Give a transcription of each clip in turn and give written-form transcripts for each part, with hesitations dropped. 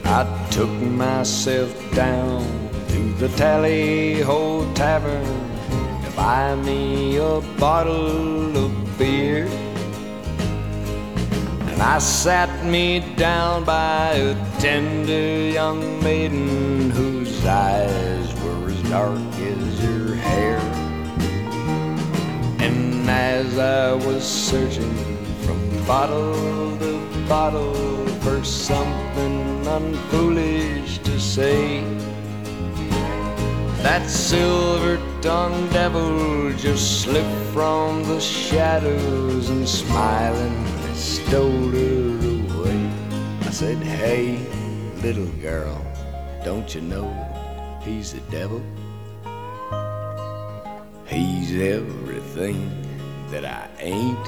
I took myself down to the Tally-Ho Tavern to buy me a bottle of beer. And I sat me down by a tender young maiden whose eyes were as dark as her hair. And as I was searching from bottle to bottle for something unfoolish to say, that silver-tongued devil just slipped from the shadows and smiling stole her away. I said, "Hey, little girl, don't you know he's the devil? He's everything that I ain't,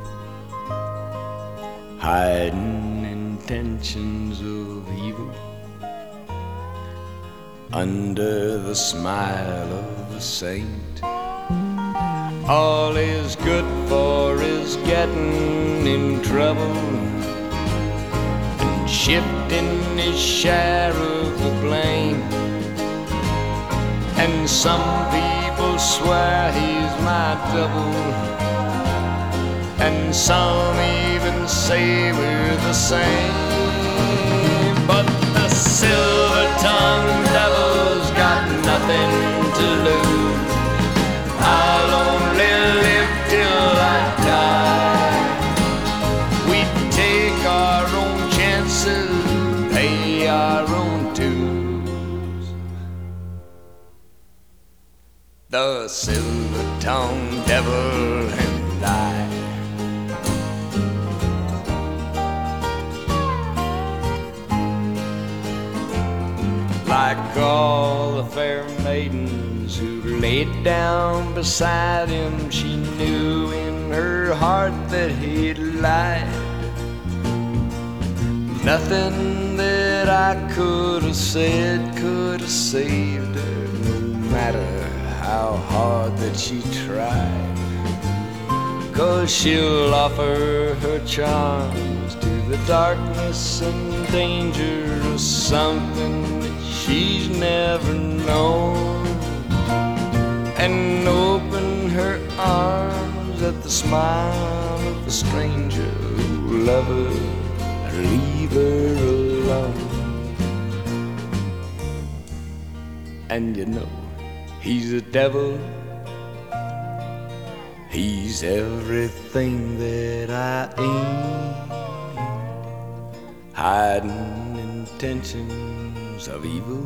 hiding intentions of evil under the smile of a saint. All he's good for is getting in trouble and shifting his share of the blame. And some people swear he's my double, and some even say we're the same. But the silver-tongued devil's got nothing to lose. I'll only live till I die. We take our own chances, pay our own dues. The silver-tongued devil and I. Like all the fair maidens who laid down beside him, she knew in her heart that he'd lied. Nothing that I could have said could have saved her, no matter how hard that she tried. 'Cause she'll offer her charms to the darkness and danger of something that she's never known, and open her arms at the smile of the stranger who'll love her and leave her alone. And you know, he's a devil. He's everything that I ain't, hiding intentions of evil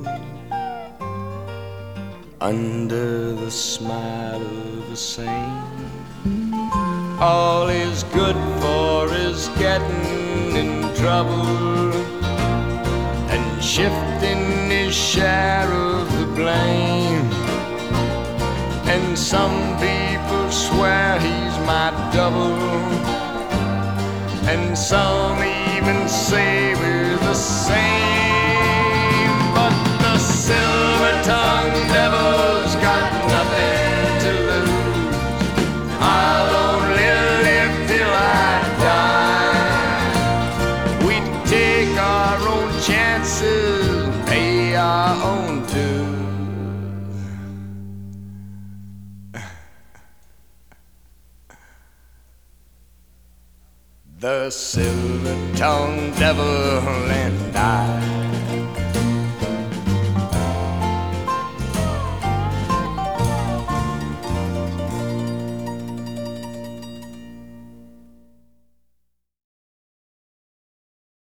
under the smile of a saint. All he's good for is getting in trouble and shifting his share of the blame. And some people swear he's my double, and some even say we're the same. But the silver-tongued devil's got nothing to lose. I'll only live till I die. We take our own chances, pay our own dues. The silver-tongued devil and I.